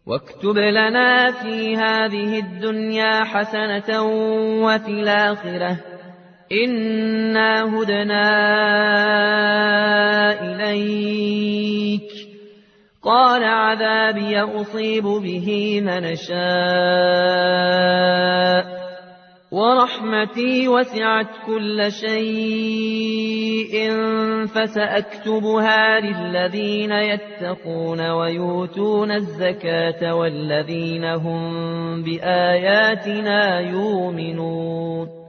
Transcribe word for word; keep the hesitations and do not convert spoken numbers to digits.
واكتب لنا في هذه الدنيا حسنة وفي الآخرة إنا هدنا إليك. قال عذابي أصيب به من شاء ورحمتي وسعت كل شيء فسأكتبها للذين يتقون ويؤتون الزكاة والذين هم بآياتنا يؤمنون.